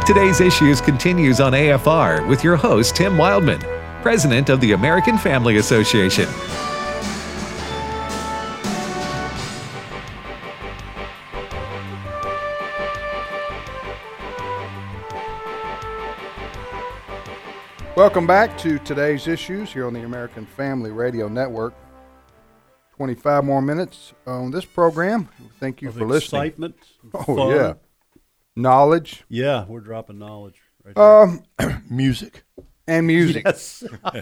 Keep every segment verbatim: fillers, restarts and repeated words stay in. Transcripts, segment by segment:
Today's Issues continues on A F R with your host, Tim Wildman, President of the American Family Association. Welcome back to Today's Issues here on the American Family Radio Network. twenty-five more minutes on this program. Thank you of for listening. Excitement. Oh, fun. yeah. Knowledge. Yeah, we're dropping knowledge. Right Um, music. and music. Yes.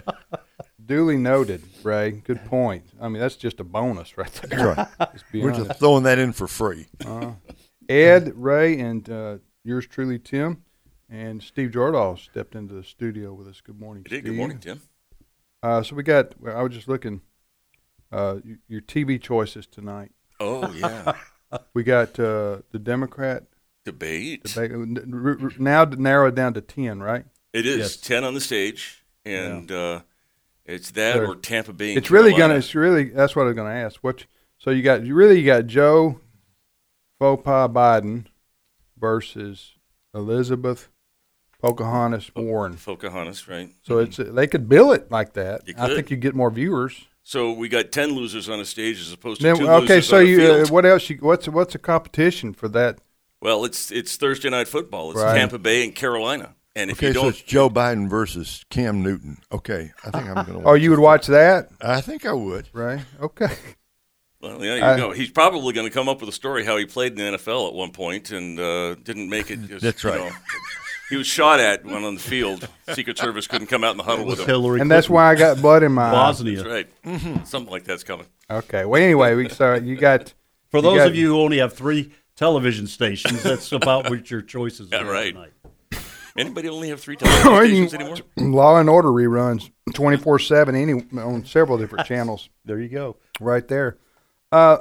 Duly noted, Ray. Good point. I mean, that's just a bonus right there. That's right. Let's be We're honest. just throwing that in for free. Uh, Ed, Ray, and uh, yours truly, Tim, and Steve Jordahl stepped into the studio with us. Good morning, You did. Steve. Good morning, Tim. Uh, so we got, well, I was just looking, uh, your, your T V choices tonight. Oh, yeah. We got uh, the Democrat Debate. debate. R- r- Now to narrow it down to ten, right? It is Yes. ten on the stage, and uh, it's that Sure. or Tampa Bay. and It's really Carolina. gonna. It's really. That's what I was gonna ask. What? So you got. You really you got Joe, Faux Pas Biden, versus Elizabeth, Pocahontas Warren. Pocahontas, right? So it's they could bill it like that. You I could. think you get more viewers. So we got ten losers on a stage as opposed to Then two okay. losers So on a you. Uh, field. what else? You, what's what's a competition for that? Well, it's it's Thursday night football. It's Right. Tampa Bay and Carolina. And if Okay, you so don't, it's Joe Biden versus Cam Newton. Okay, I think I'm going to. Oh, you would watch that, I think I would. right? Okay. well, yeah, you I- go. He's probably going to come up with a story how he played in the N F L at one point and uh, didn't make it. 'cause, That's you right. know, he was shot at when on the field. Secret Service couldn't come out in the huddle with With him. Hillary And that's Clinton. why I got blood in my eye. Bosnia. That's right. Mm-hmm. Something like that's coming. Okay. Well, anyway, we so you got. For You those got- of you who only have three television stations, that's about what your choices Yeah, are right. tonight. Anybody only have three television stations anymore? Law and Order reruns twenty-four seven any on several different channels There you go. right there. Uh,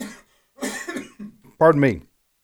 pardon me.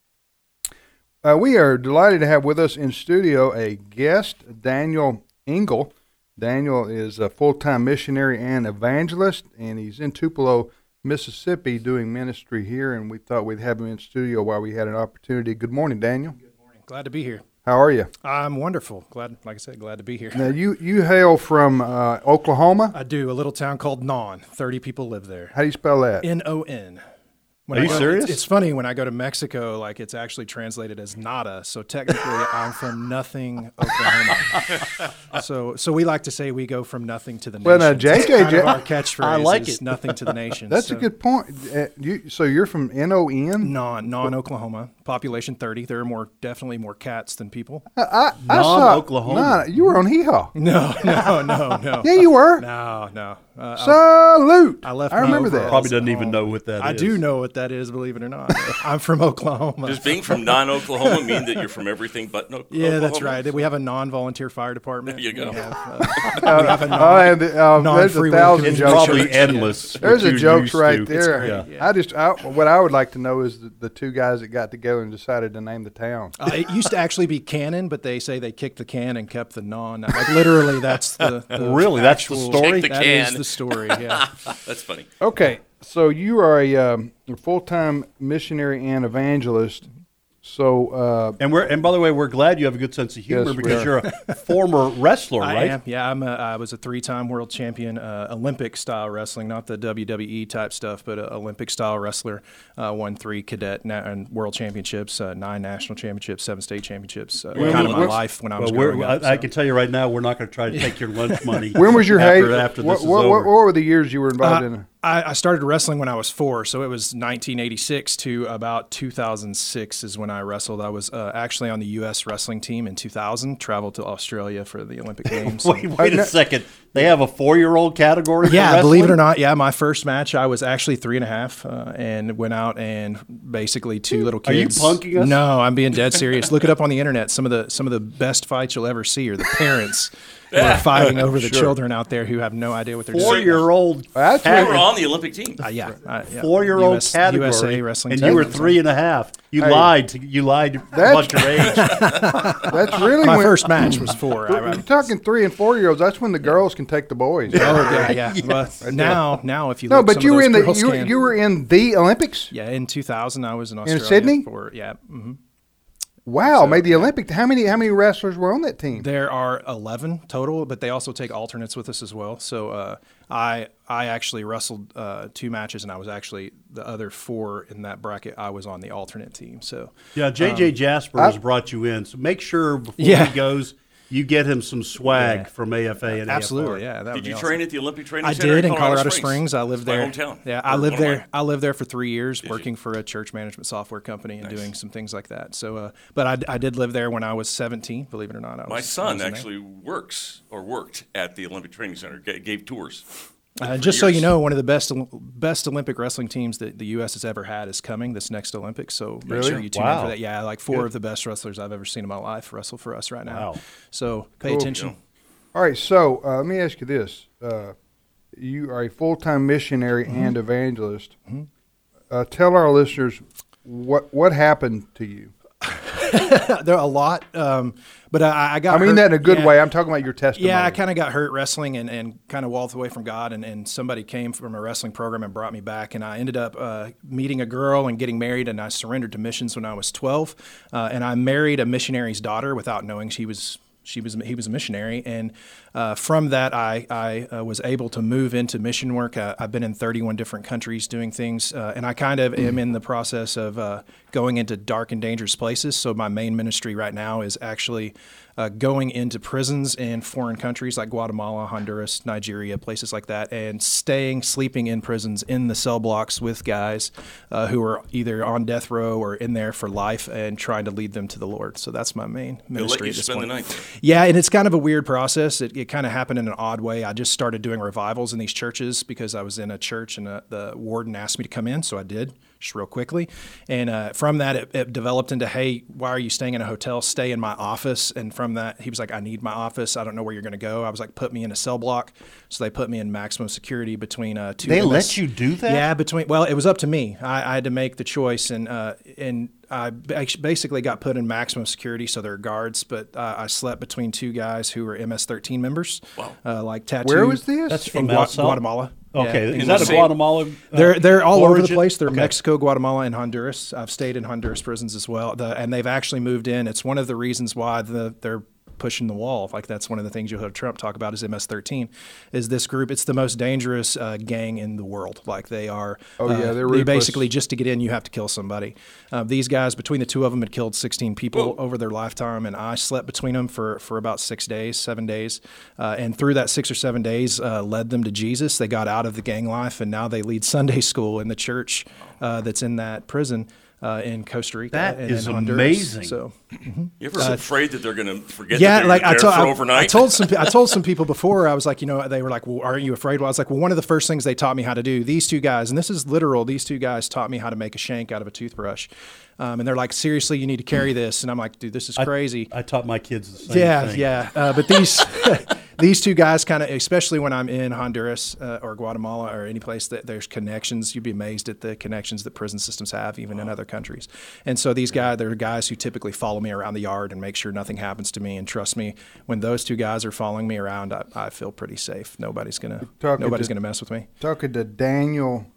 Uh, we are delighted to have with us in studio a guest, Daniel Engel. Daniel is a full-time missionary and evangelist, and he's in Tupelo, Mississippi, doing ministry here, and we thought we'd have him in studio while we had an opportunity. Good morning, Daniel. Glad to be here. How are you? I'm wonderful. Glad, like I said, glad to be here. Now, you, you hail from uh, Oklahoma. I do a little town called Non. Thirty people live there. How do you spell that? N O N. When Are I you go- serious? It's, it's funny when I go to Mexico, like it's actually translated as nada. So technically, I'm from nothing, Oklahoma. so, so we like to say we go from nothing to the Well, now, nations. J J, That's kind J- of our catchphrase. I like is it. Nothing to the nations. That's so, a good point. Uh, you, so you're from N O N? Non, non Oklahoma, population thirty. There are more, definitely more cats than people. I, I, I saw. Non-Oklahoma. Nah, you were on Hee Haw. No, no, no, no. Yeah, you were. No, no. Uh, I- Salute. I left I remember my that. Probably doesn't overalls even home. know what that I is. do know what that is, believe it or not. I'm from Oklahoma. Does being from non-Oklahoma mean that you're from everything but no? yeah, that's Oklahoma? right. We have a non-volunteer fire department. There you go. We have, uh, we have a non- Oh, and the, uh, there's a non-free will thousand It's jokes. probably Church. endless. There's what a you're jokes used right to. there. great, yeah. I just, I, what I would like to know is the, the two guys that got together and decided to name the town. Uh, it used to actually be canon, but they say they kicked the can and kept the non. Like literally, that's the, the Really? That's the actual- story? Kick the That is can. the story. Yeah. That's funny. Okay, so you are a, um, a full-time missionary and evangelist. So, uh, And we're and by the way, we're glad you have a good sense of humor Yes, we because are. you're a former wrestler, I right? am. Yeah, I'm. A, I was a three-time world champion, uh, Olympic style wrestling, not the W W E type stuff, but a Olympic style wrestler. Uh, won three cadet na- and world championships, uh, nine national championships, seven state championships. Uh, When kind of was- my what's- life when I Well, was we're, growing I, up. I so. can tell you right now, we're not going to try to take your lunch money. when was your after, heyday? after this what, is what, over? what were the years you were involved Uh, in? I, I started wrestling when I was four, so it was nineteen eighty-six to about two thousand six is when I wrestled. I was uh, actually on the U S wrestling team in two thousand. Traveled to Australia for the Olympic Games. Wait, wait a second. They have a four-year-old category. for Yeah, believe it or wrestling? not, yeah, my first match I was actually three and a half, uh, and went out and basically two little Are you kids. punking us? No, I'm being dead serious. Look it up on the internet. Some of the some of the best fights you'll ever see are the parents who are fighting over the children out there who have no idea what they're doing. Four-year-old. That's You what- were on the Olympic team. Uh, yeah, uh, yeah. Four-year-old U S category, U S A wrestling and team. you were three and a half. You Hey. lied. To, you lied That's- about your age. That's really My when, first match was four. I, You're talking three and four year olds. That's when the girls can take the boys. oh yeah, yeah. But now, now if you No, look, but some you of were those in the girls you, can- you were in the Olympics. yeah in two thousand I was in Australia Sydney? for yeah. hmm Wow, So, made the Olympic. How many how many wrestlers were on that team? There are eleven total, but they also take alternates with us as well. So uh, I I actually wrestled uh, two matches, and I was actually the other four in that bracket. I was on the alternate team. So Yeah, J J um, Jasper I- has brought you in, so make sure before Yeah. he goes, you get him some swag Yeah. from A F A and absolutely, A F R. yeah. That would Did be you awesome. train at the Olympic Training I Center did in Colorado, Colorado Springs? Springs. I lived My there. hometown. Yeah, I Or lived one of there. mine. I lived there for three years, you? working for a church management software company and Nice. doing some things like that. So, uh, but I, I did live there when I was seventeen. Believe it or not, I was, My I son was in there. actually works or worked at the Olympic Training Center, g- gave tours. Uh, for just so you years. know, one of the best best Olympic wrestling teams that the U S has ever had is coming this next Olympics. So make Really? sure you tune in Wow. for that. Yeah, like four Good. of the best wrestlers I've ever seen in my life wrestle for us right now. Wow. So pay Cool. attention. Yeah. All right, so uh, let me ask you this: uh, you are a full-time missionary Mm-hmm. and evangelist. Uh, tell our listeners what what happened to you. There are a lot, um, but I, I got. I mean hurt- that in a good yeah. way. I'm talking about your testimony. Yeah, I kind of got hurt wrestling and, and kind of walked away from God, and, and somebody came from a wrestling program and brought me back, and I ended up uh, meeting a girl and getting married, and I surrendered to missions when I was twelve, uh, and I married a missionary's daughter without knowing she was she was he was a missionary, and uh, from that I I uh, was able to move into mission work. Uh, I've been in thirty-one different countries doing things, uh, and I kind of am in the process of uh, going into dark and dangerous places. So my main ministry right now is actually uh, going into prisons in foreign countries like Guatemala, Honduras, Nigeria, places like that, and staying, sleeping in prisons in the cell blocks with guys uh, who are either on death row or in there for life, and trying to lead them to the Lord. So that's my main They'll let ministry you at this spend the point. night there. Yeah, and it's kind of a weird process. It, it kind of happened in an odd way. I just started doing revivals in these churches because I was in a church, and uh the warden asked me to come in, so I did, just real quickly. And uh, from that, it, it developed into, hey, why are you staying in a hotel? Stay in my office. And from that, he was like, I need my office. I don't know where you're going to go. I was like, put me in a cell block. So they put me in maximum security between uh, two. They M S let you do that? Yeah, between. Well, it was up to me. I, I had to make the choice, and uh, and I ba- basically got put in maximum security, so they're guards. But uh, I slept between two guys who were M S thirteen members. Wow. Uh, like tattooed. Where was this? That's In from Gua- El Sal- Guatemala. Okay, Yeah, is in that the a same- Guatemala? uh, They're they're all over the origin? place. They're Okay. Mexico, Guatemala, and Honduras. I've stayed in Honduras prisons as well, the, and they've actually moved in. It's one of the reasons why the they're pushing the wall. Like that's one of the things you'll hear Trump talk about is M S thirteen. Is this group? It's the most dangerous uh, gang in the world. Like they are. Oh, yeah, uh, they're they ruthless. basically just to get in, you have to kill somebody. Uh, these guys, between the two of them, had killed sixteen people Whoa. over their lifetime, and I slept between them for for about six days, seven days, uh, and through that six or seven days, uh, led them to Jesus. They got out of the gang life, and now they lead Sunday school in the church uh, that's in that prison uh, in Costa Rica. That and is in Honduras. amazing. So You ever afraid that they're going to forget yeah, that like they're I there told, for I, overnight? I told some, pe- I told some people before. I was like, you know, they were like, "Well, aren't you afraid?" Well, I was like, "Well, one of the first things they taught me how to do. These two guys, and this is literal. These two guys taught me how to make a shank out of a toothbrush." Um, and they're like, "Seriously, you need to carry this." And I'm like, "Dude, this is crazy." I taught my kids the same yeah, thing. yeah. Uh, but these these two guys kind of, especially when I'm in Honduras uh, or Guatemala or any place that there's connections, you'd be amazed at the connections that prison systems have, even in other countries. And so these guys, they're guys who typically follow me around the yard and make sure nothing happens to me. And trust me, when those two guys are following me around, I, I feel pretty safe. Nobody's gonna Talking nobody's to- gonna mess with me. Talking to Daniel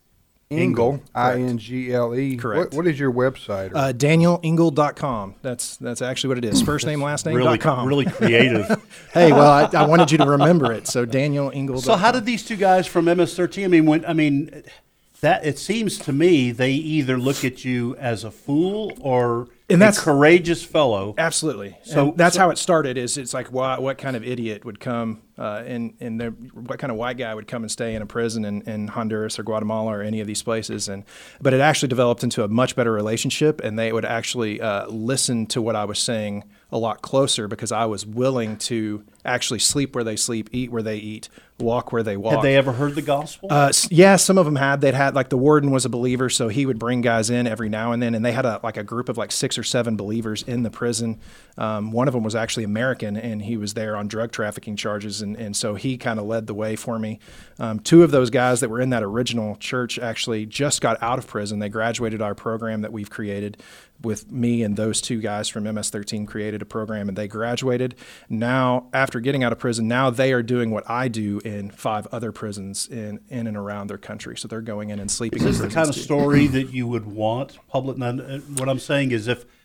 Engel, I N G L E. Correct. What, what is your website? Or- Uh, Daniel Engel dot com. That's that's actually what it is. First name, last name. Really, dot com. really creative. Hey, well, I, I wanted you to remember it. So Daniel Engel. So how did these two guys from M S thirteen? I mean, when I mean that, it seems to me they either look at you as a fool or And a that's- courageous fellow. Absolutely. So- So that's so- how it started. Is it's like what what kind of idiot would come uh, and and there, what kind of white guy would come and stay in a prison in, in Honduras or Guatemala or any of these places, and but it actually developed into a much better relationship, and they would actually uh, listen to what I was saying a lot closer because I was willing to actually sleep where they sleep, eat where they eat, walk where they walk. Had they ever heard the gospel? Uh, s- yeah, some of them had. They'd had like the warden was a believer, so he would bring guys in every now and then, and they had a like a group of like six or seven believers in the prison. Um, one of them was actually American, and he was there on drug trafficking charges, and and so he kind of led the way for me. Um, two of those guys that were in that original church actually just got out of prison. They graduated our program that we've created with me, and those two guys from M S thirteen created a program, and they graduated. Now, after getting out of prison, now they are doing what I do in five other prisons in in and around their country. So they're going in and sleeping. Is this in the kind of prisons too. story that you would want public? now, uh, What I'm saying is, if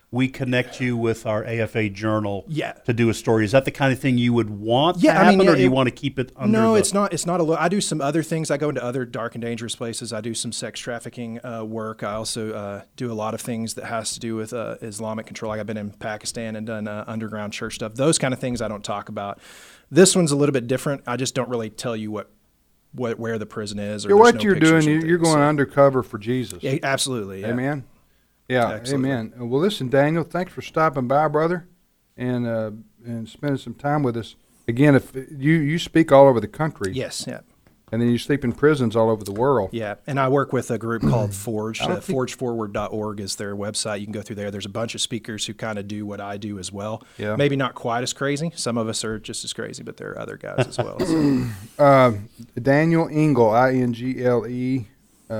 we connect you with our A F A Journal Yeah. to do a story. Is that the kind of thing you would want Yeah, to I happen, mean, or do you it- want to keep it under No, the- it's not. It's not a. Lo- I do some other things. I go into other dark and dangerous places. I do some sex trafficking uh, work. I also uh, do a lot of things that has to do with uh, Islamic control. Like I've been in Pakistan and done uh, underground church stuff. Those kind of things I don't talk about. This one's a little bit different. I just don't really tell you what, what where the prison is. Or Yeah, there's what no you're pictures doing, and you- you're things. going undercover for Jesus. Yeah, absolutely. Yeah. Amen. Yeah, Absolutely. amen. Uh, Well, listen, Daniel, thanks for stopping by, brother, and uh, and spending some time with us. Again, if you you speak all over the country, Yes. Yeah. and then you sleep in prisons all over the world. Yeah, and I work with a group called Forge. don't Uh, think- forge forward dot org is their website. You can go through there. There's a bunch of speakers who kind of do what I do as well. Yeah. Maybe not quite as crazy. Some of us are just as crazy, but there are other guys as well. So. Uh, Daniel Engel, I N G L E.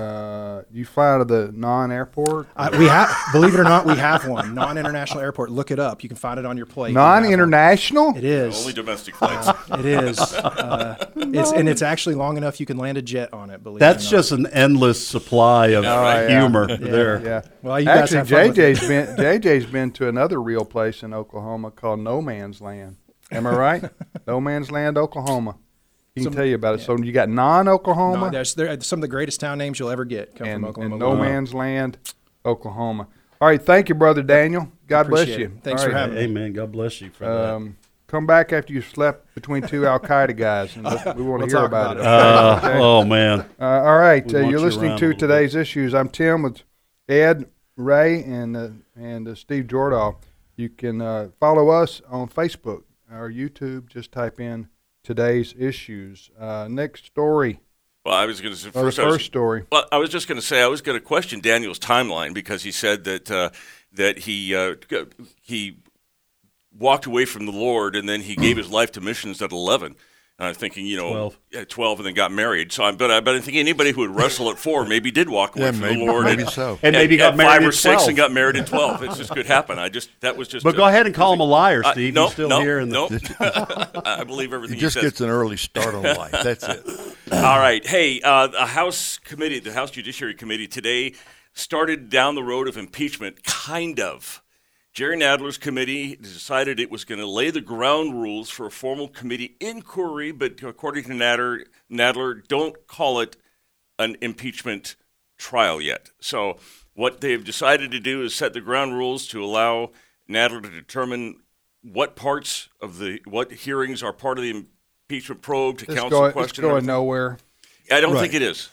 Uh, you fly out of the non-airport, I, we have, believe it or not, we have one non-international airport. Look it up. You can find it on your plate. We have one. non-international. It is. Only domestic flights. It is. Uh, it's and it's actually long enough you can land a jet on it. Believe That's it or not. just an endless supply of right. humor Yeah. there. Yeah. Well, you guys Actually, have fun J with J's been J J's been to another real place in Oklahoma called No Man's Land. Am I right? No Man's Land, Oklahoma. He can Some- tell you about it. So you got non-Oklahoma No, there's there, some of the greatest town names you'll ever get come and, from Oklahoma. and No Wow. Man's Land, Oklahoma. All right, thank you, brother Daniel. God bless Appreciate you. it. Thanks All for right. having me. Amen. God bless you for that. Um, come back after you slept between two Al Qaeda guys, and let's- we want to We'll hear talk about, about it. Uh, oh man. Uh, all right, We uh, want you're you listening around a to little today's issues. I'm Tim with Ed, Ray, and uh, and uh, Steve Jordahl. You can uh, follow us on Facebook or YouTube. Just type in today's issues. Uh, next story, Well, I was going to say or the first. I was- first story. Well, I was just going to say I was going to question Daniel's timeline because he said that uh, that he uh, g- he walked away from the Lord and then he gave his life to missions at eleven. And I'm thinking, you know, twelve. yeah, twelve, and then got married. So, I but I but I think anybody who would wrestle at four maybe did walk away Yeah, from maybe, the Lord, maybe and, so. And maybe at- got at married five or at six twelve. and got married at twelve. It just could happen. I just that was just. But a- go ahead and call him a liar, Uh, Steve. no, He's still no, here. In the, no. I believe He everything just he says. gets an early start on life. That's it. All right. Hey, uh, the House Committee, the House Judiciary Committee today started down the road of impeachment, kind of. Jerry Nadler's committee decided it was going to lay the ground rules for a formal committee inquiry, but according to Nadler, Nadler, don't call it an impeachment trial yet. So what they've decided to do is set the ground rules to allow Nadler to determine what parts of the what hearings are part of the impeachment probe to It's counsel going, it's question. going everything. nowhere. I don't Right. think it is.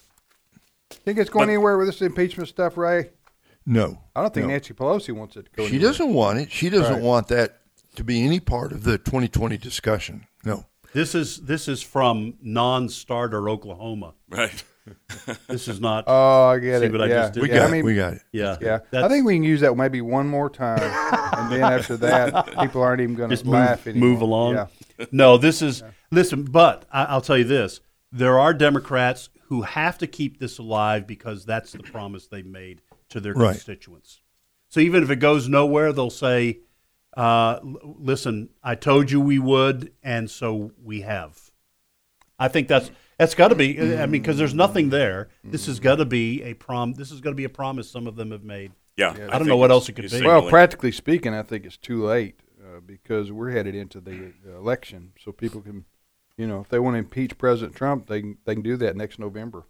Think it's going But- anywhere with this impeachment stuff, Ray? No. I don't think no. Nancy Pelosi wants it to go. She anywhere. doesn't want it. She doesn't Right. want that to be any part of the twenty twenty discussion. No. this is this is from non-starter Oklahoma. Right. This is not. Oh, I get See it. what I yeah. just did? We yeah, got I it. mean, We got it. yeah. Yeah, I That's- think we can use that maybe one more time, and then after that, people aren't even going just to move, laugh anymore. move along. Yeah. No, this is listen. But I, I'll tell you this: there are Democrats who have to keep this alive because that's the promise they made to their Right. constituents. So even if it goes nowhere, they'll say, uh, l- "Listen, I told you we would, and so we have." I think that's that's got to be. I mean, because there's nothing there. This has got to be a prom. This is going to be a promise some of them have made. Yeah. I don't know what else it could be. Well, practically speaking, I think it's too late uh, because we're headed into the uh, election, so people can, you know, if they want to impeach President Trump, they can, they can do that next November,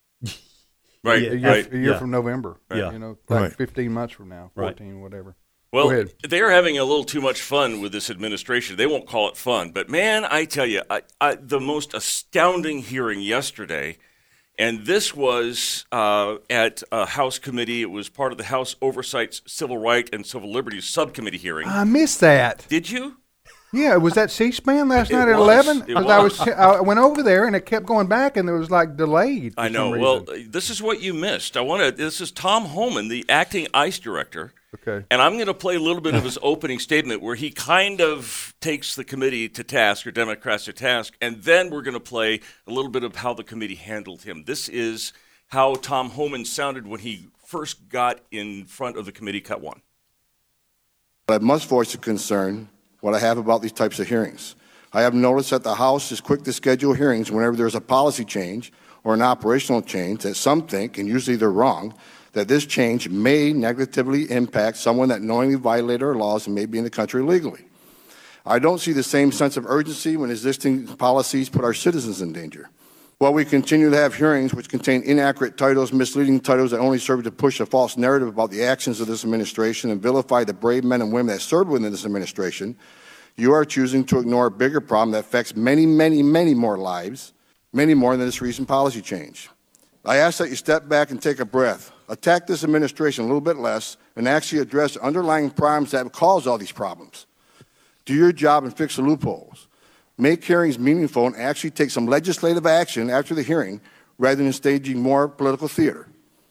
right. Yeah, a year, Right. a year Yeah. from November. Yeah. You know, like Right. fifteen months from now, Right. fourteen, whatever. Well, Go ahead. they're having a little too much fun with this administration. They won't call it fun, but man, I tell you, I, I, the most astounding hearing yesterday, and this was uh, at a House committee. It was part of the House Oversight, Civil Rights, and Civil Liberties Subcommittee hearing. I missed that. Did you? Yeah, was that C-SPAN last It night at was. eleven? It Because I was. was I went over there and it kept going back and it was like delayed. For I know. Some Well, reason. this is what you missed. I want to. This is Tom Homan, the acting ICE director. Okay. And I'm going to play a little bit of his opening statement where he kind of takes the committee to task, or Democrats to task, and then we're going to play a little bit of how the committee handled him. This is how Tom Homan sounded when he first got in front of the committee, cut one. I must voice a concern what I have about these types of hearings. I have noticed that the House is quick to schedule hearings whenever there's a policy change or an operational change that some think, and usually they're wrong, that this change may negatively impact someone that knowingly violated our laws and may be in the country illegally. I don't see the same sense of urgency when existing policies put our citizens in danger. While we continue to have hearings which contain inaccurate titles, misleading titles that only serve to push a false narrative about the actions of this administration and vilify the brave men and women that serve within this administration, you are choosing to ignore a bigger problem that affects many, many, many more lives, many more than this recent policy change. I ask that you step back and take a breath, attack this administration a little bit less, and actually address the underlying problems that have caused all these problems. Do your job and fix the loopholes. Make hearings meaningful and actually take some legislative action after the hearing rather than staging more political theater.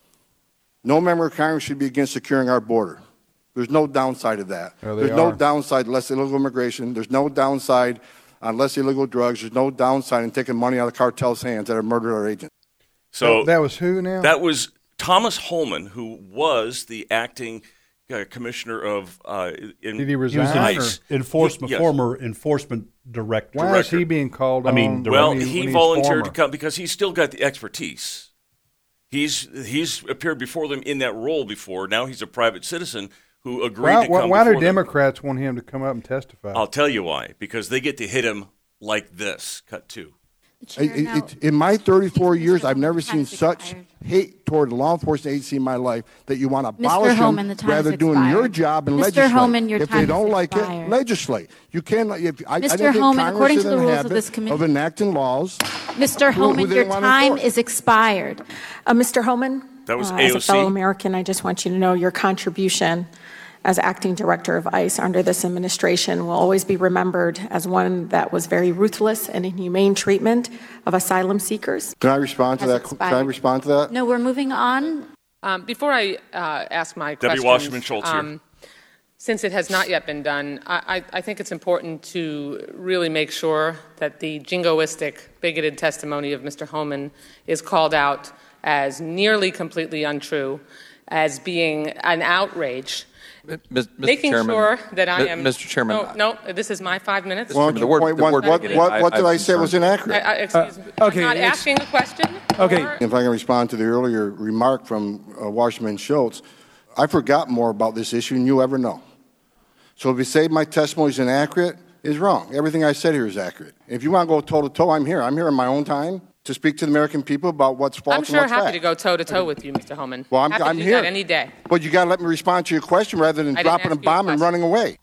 No member of Congress should be against securing our border. There's no downside to that. Oh, they There's no are. downside to less illegal immigration. There's no downside on less illegal drugs. There's no downside in taking money out of cartels' hands that have murdered our agents. So that, that was who now? that was Thomas Holman, who was the acting uh, commissioner of uh, in, Did he He was resign? an or- ICE. enforcement, Yes. former enforcement director. Why is he director. being called I on? mean, when Well, he- he when he's volunteered to former? come because he's still got the expertise. He's he's appeared before them in that role before. Now he's a private citizen who agreed Why, to why, come why do before them. Democrats want him to come up and testify? I'll tell you why. Because they get to hit him like this. Cut two. I- I- it- in my thirty-four years, I've never seen such hate toward a law enforcement agency in my life that you want to abolish Holman, them the time rather has doing your expired. job and Mister legislate. Holman, your if time they don't has like expired. it, legislate. You can't. If, I, I Mister don't think Holman, Congress according is to in the rules of habit this committee- of enacting laws. Mister who Holman, they your wanna time enforce. is expired. Uh, Mister Holman, That was uh, A O C. as a fellow American, I just want you to know your contribution as acting director of ICE under this administration will always be remembered as one that was very ruthless and inhumane treatment of asylum seekers. Can I respond to Has that? Can I expired. respond to that? No, we're moving on. Um, before I uh, ask my Debbie questions, Wasserman Schultz here. um, since it has not yet been done, I, I, I think it's important to really make sure that the jingoistic, bigoted testimony of Mister Holman is called out as nearly completely untrue, as being an outrage. Mister Making Chairman, sure that I Mi- am. Mister Chairman, No, no, this is my five minutes. Why don't the you word- point the one- word what, bigoted, what, I- what did I'm I say was concerned. inaccurate? I, I, excuse me. okay, I'm not it's- asking a question. Okay. or- If I can respond to the earlier remark from uh, Washington Schultz, I forgot more about this issue than you ever know. So if you say my testimony is inaccurate, is wrong. Everything I said here is accurate. If you want to go toe to toe, I'm here. I'm here in my own time to speak to the American people about what's false I'm and sure what's happy fact. to go toe to toe with you, Mister Holman. Well, I'm, happy I'm to do here that any day. But you got to let me respond to your question rather than I didn't dropping a ask you a bomb and question. running away.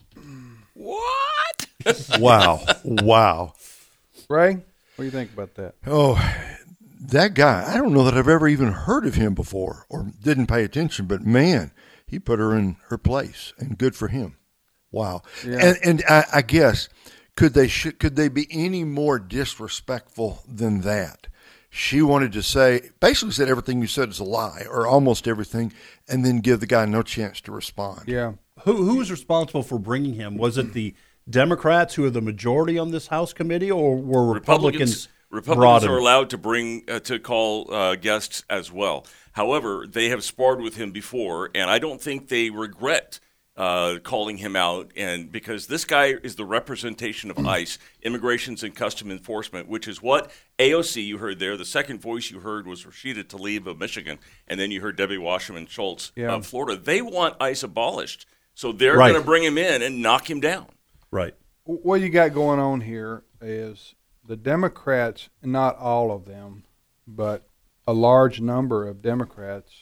What? Wow. Wow. Ray, what do you think about that? Oh, that guy, I don't know that I've ever even heard of him before or didn't pay attention, but man, he put her in her place, and good for him. Wow. Yeah. And, and I, I guess, could they sh- could they be any more disrespectful than that? She wanted to say, basically said everything you said is a lie, or almost everything, and then give the guy no chance to respond. Yeah. Who who was responsible for bringing him? Was it the Democrats who are the majority on this House committee, or were Republicans? Republicans, Republicans are allowed to bring uh, to call uh, guests as well. However, they have sparred with him before, and I don't think they regret uh, calling him out. And because this guy is the representation of ICE, Immigrations and Custom Enforcement, which is what A O C you heard there. The second voice you heard was Rashida Tlaib of Michigan, and then you heard Debbie Wasserman Schultz Yeah. of Florida. They want ICE abolished, so they're Right. going to bring him in and knock him down. Right. What you got going on here is the Democrats, not all of them, but a large number of Democrats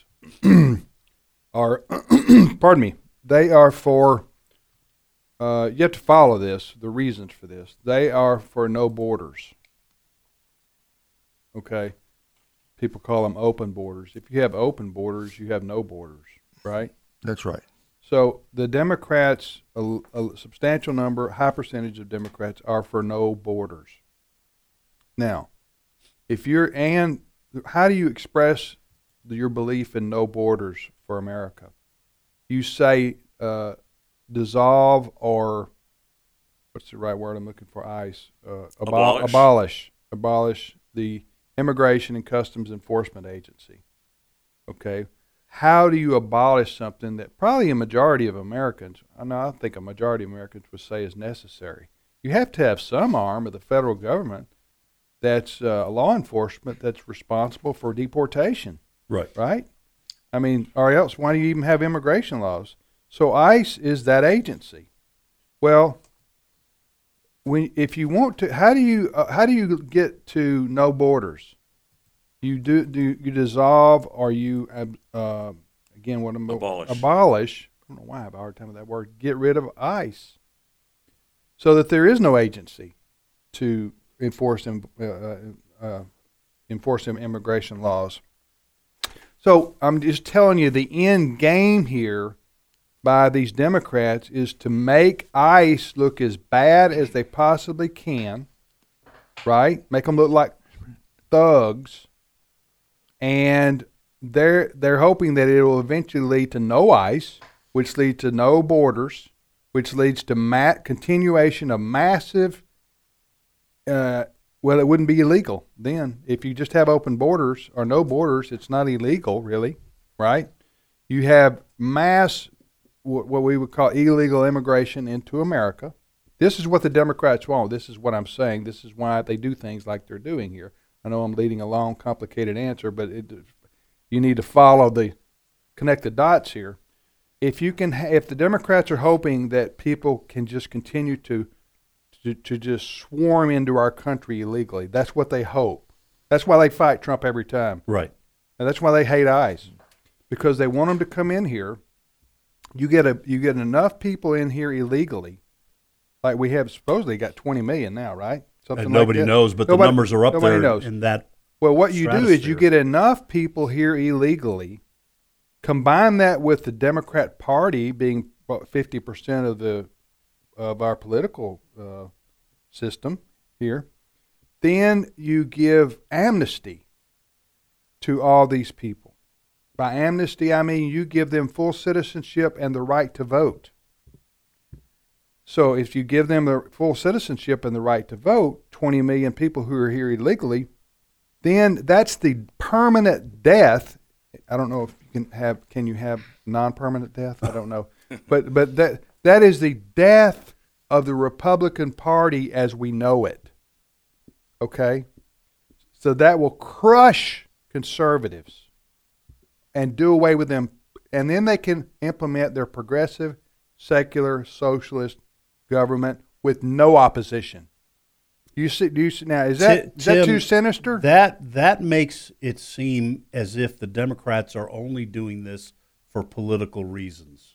are, pardon me, they are for, uh, you have to follow this, the reasons for this. They are for no borders. Okay? People call them open borders. If you have open borders, you have no borders, right? That's right. So the Democrats, a, a substantial number, high percentage of Democrats are for no borders. Now, if you're, and how do you express your belief in no borders for America? You say uh, dissolve or, what's the right word I'm looking for, ICE? Uh, abol- Abolish. abolish. Abolish the Immigration and Customs Enforcement Agency. Okay? How do you abolish something that probably a majority of Americans, I know I think a majority of Americans would say is necessary? You have to have some arm of the federal government that's uh, law enforcement that's responsible for deportation, Right. right? I mean, or else why do you even have immigration laws? So ICE is that agency. Well, when if you want to, how do you uh, how do you get to no borders? You do do you dissolve or you uh, again what I'm abolish. abolish. I don't know why I have a hard time with that word. Get rid of ICE, so that there is no agency to enforce them uh, uh, enforce them immigration laws. So I'm just telling you, the end game here by these Democrats is to make ICE look as bad as they possibly can, right? Make them look like thugs, and they're they're hoping that it will eventually lead to no ICE, which leads to no borders, which leads to ma- continuation of massive. Uh, well, it wouldn't be illegal then if you just have open borders or no borders. It's not illegal, really, right? You have mass what we would call illegal immigration into America. This is what the Democrats want. This is what I'm saying. This is why they do things like they're doing here. I know I'm leading a long, complicated answer, but it, you need to follow the, connect the dots here. If you can, if the Democrats are hoping that people can just continue to, to, to just swarm into our country illegally, that's what they hope. That's why they fight Trump every time. Right. And that's why they hate ICE, because they want them to come in here. You get a you get enough people in here illegally, like we have supposedly got twenty million now, right? Something and nobody like that. knows, but nobody, the numbers are up there knows. in that. Well, what you do is you get enough people here illegally, combine that with the Democrat Party being about fifty percent of the of our political uh, system here, then you give amnesty to all these people. By amnesty, I mean you give them full citizenship and the right to vote. So if you give them the full citizenship and the right to vote, twenty million people who are here illegally, then that's the permanent death. I don't know if you can have, can you have non-permanent death? I don't know. but but that that is the death of the Republican Party as we know it. Okay? So that will crush conservatives and do away with them, and then they can implement their progressive, secular, socialist government with no opposition. You see, do you see now? Is that is that too sinister? That that makes it seem as if the Democrats are only doing this for political reasons.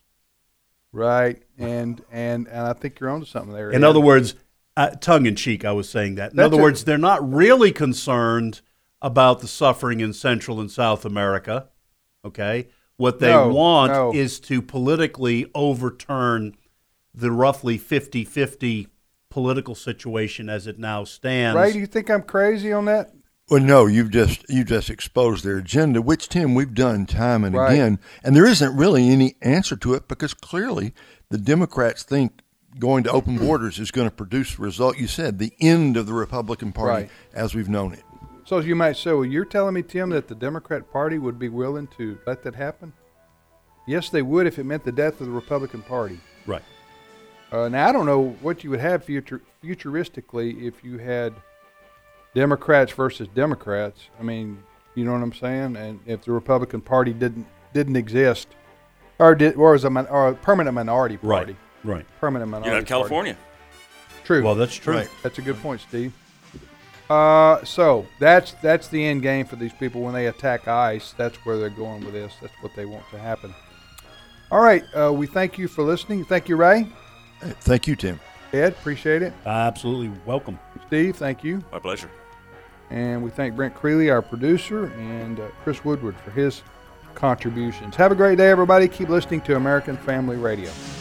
Right, and and and I think you're onto something there. In Ed. other words, uh, tongue in cheek, I was saying that. In That's other a, words, they're not really concerned about the suffering in Central and South America. Okay, what they no, want no. is to politically overturn the roughly fifty-fifty political situation as it now stands. Ray, do you think I'm crazy on that? Well, no, you've just you just exposed their agenda, which, Tim, we've done time and right. again, and there isn't really any answer to it because clearly the Democrats think going to open borders is going to produce the result you said, the end of the Republican Party right. as we've known it. So you might say, well, you're telling me, Tim, that the Democrat Party would be willing to let that happen? Yes, they would if it meant the death of the Republican Party. Right. Uh, now, I don't know what you would have future, futuristically if you had Democrats versus Democrats. I mean, you know what I'm saying? And if the Republican Party didn't didn't exist, or did, or was a min, or a permanent minority party, right? Right. Permanent minority. You have California. Party. True. Well, that's true. Right. That's a good point, Steve. Uh, so that's that's the end game for these people when they attack ICE. That's where they're going with this. That's what they want to happen. All right. Uh, we thank you for listening. Thank you, Ray. Thank you, Tim. Ed, appreciate it. Absolutely welcome. Steve, thank you. My pleasure. And we thank Brent Creeley, our producer, and uh, Chris Woodward for his contributions. Have a great day, everybody. Keep listening to American Family Radio.